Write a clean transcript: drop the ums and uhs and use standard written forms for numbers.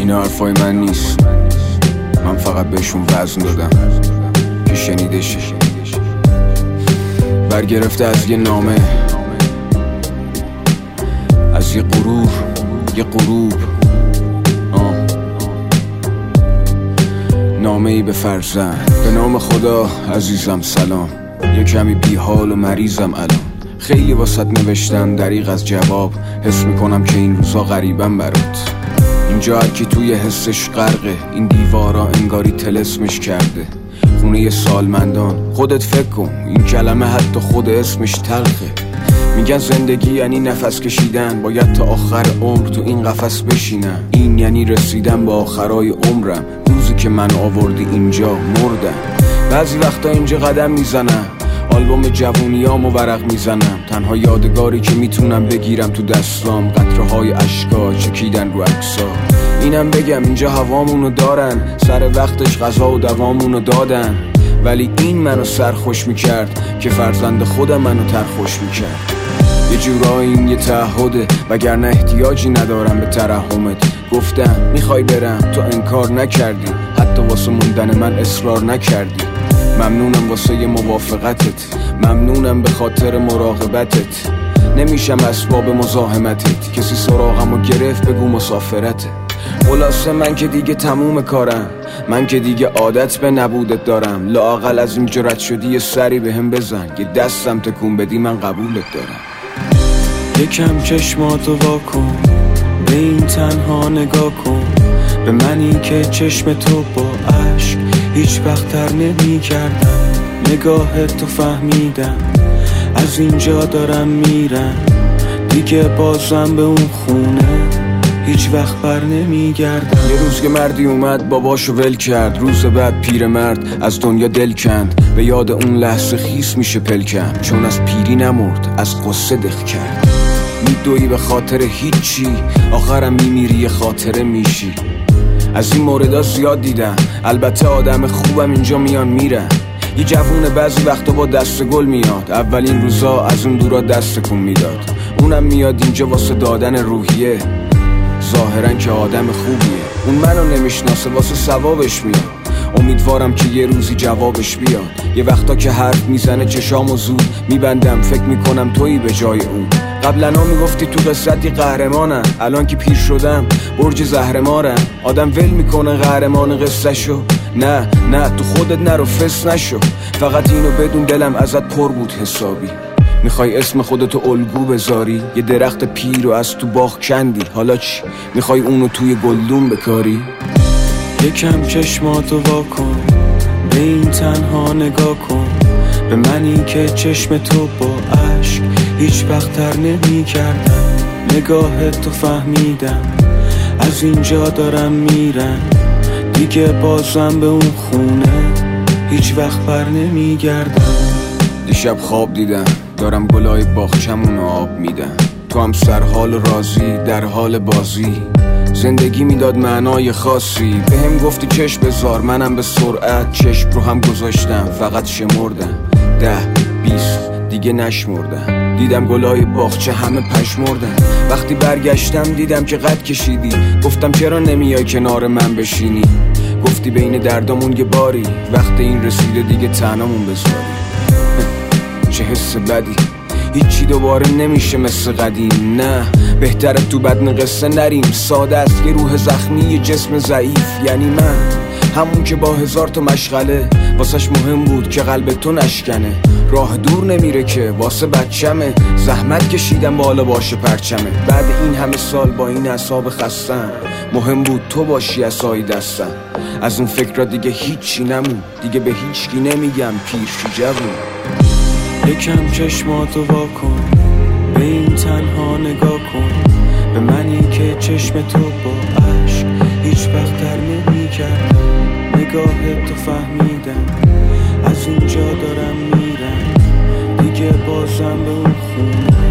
اینا حرفای من نیست، من فقط بهشون وزن دادم که شنیده شه. برگرفته از یه نامه، از یه غرور، یه غروب، نامه ای به فرزند. به نام خدا عزیزم سلام، یه کمی بیحال و مریضم الان. خیلی واسط نوشتم دریغ از جواب، حس میکنم که این روزا غریبم برات. اینجا هر کی توی حسش غرقه، این دیوارا انگاری طلسمش کرده. خونه سالمندان، خودت فکر کن این کلمه حتی خود اسمش تلخه. میگن زندگی یعنی نفس کشیدن، باید تا آخر عمر تو این قفس بشینم. این یعنی رسیدن به آخرای عمرم، روزی که من آوردی اینجا مردم. بعضی وقتا اینجا قدم میزنم، آلبوم جوونیامو ورق میزنم. تنها یادگاری که میتونم بگیرم تو دستام، قطره های اشکا چکیدن رو عکسا. اینم بگم اینجا هوامونو دارن، سر وقتش غذا و دوامونو دادن. ولی این منو سرخوش میکرد که فرزند خودم منو ترخوش میکرد. یه جورایی این یه تعهده، وگرنه احتیاجی ندارم به ترحمت. گفتم میخوای برم، تو انکار نکردی، حتی واسه موندن من اصرار نکردی. ممنونم واسه یه موافقتت، ممنونم به خاطر مراقبتت. نمیشم اسباب مزاحمتت، کسی سراغمو گرفت بگو مسافرته. خلاصه من که دیگه تموم کارم، من که دیگه عادت به نبودت دارم. لااقل از این جرأت شدی یه سری بهم بزن، یه دستم تکون بدی من قبولت دارم. یکم چشماتو واکن، به این تنها نگاه کن. به منی که چشم تو با عشق هیچ وقت تر نمی کردم. نگاه تو فهمیدم، از اینجا دارم میرم. دیگه بازم به اون خونه هیچ وقت بر نمیگردم. یه روز که مردی اومد باباشو ول کرد، روز بعد پیرمرد از دنیا دل کند. به یاد اون لحظه خیس میشه پلکم، چون از پیری نمرد از قصه دق کرد. میدوی به خاطر هیچی، آخرم میمیری یه خاطره میشی. از این موردها زیاد دیدم، البته آدم خوبم اینجا میان میرن. یه جوونه بعضی وقتا با دست گل میاد، اولین روزا از اون دورا دست کن میداد. اونم میاد اینجا واسه دادن روحیه، ظاهرن که آدم خوبیه. اون منو نمیشناسه واسه ثوابش میاد، امیدوارم که یه روزی جوابش بیاد. یه وقتا که حرف میزنه چشامو زود میبندم، فکر میکنم تویی به جای اون. قبلنا میگفتی تو قصتی قهرمانم، الان که پیر شدم برج زهرمارم. آدم ول میکنه قهرمان قصه شو، نه تو خودت نرو فس نشو. فقط اینو بدون دلم ازت پر بود حسابی. میخوای اسم خودتو الگو بذاری، یه درخت پیر رو از تو باغ کندی. حالا چی؟ میخوای اونو توی گلدون بکاری؟ یکم چشماتو واکن، به این تنها نگاه کن. به منی که چشم تو با عشق هیچ وقت تر نمی کردم. نگاه تو فهمیدم، از اینجا دارم میرم. دیگه بازم به اون خونه هیچ وقت بر نمی گردم. دیشب خواب دیدم دارم گلای باغچمون آب میدم. تو هم سرحال راضی در حال بازی، زندگی میداد معنای خاصی. به هم گفتی چشم بذار، منم به سرعت چشم رو هم گذاشتم. فقط شمردم 10-20 دیگه نشمردم. دیدم گلای باغچه همه پشمردن. وقتی برگشتم دیدم که قد کشیدی. گفتم چرا نمیای کنار من بشینی؟ گفتی بین دردامون یه باری، وقت این رسیده دیگه تنهامون بذاری. چه حس بدی، هیچی دوباره نمیشه مثل قدیم. نه بهتره تو بدن قصه نریم. ساده است یه روح زخمی یه جسم ضعیف. یعنی من همون که با 1000 تا مشغله واسش مهم بود که قلب تو نشکنه. راه دور نمیره که واسه بچمه، زحمت کشیدم بالا باشه پرچمه. بعد این همه سال با این اعصاب خستم، مهم بود تو باشی عصای دستم. از اون فکر دیگه هیچی نمون، دیگه به هیچکی نمیگم پیر شو جوون. یکم چشماتو واکن، به این تنها نگاه کن. به منی که چشم تو با عشق هیچ وقت تر نمی کردم. نگاه تو فهمیدم، از اینجا دارم میرم. دیگه بازم به اون خونه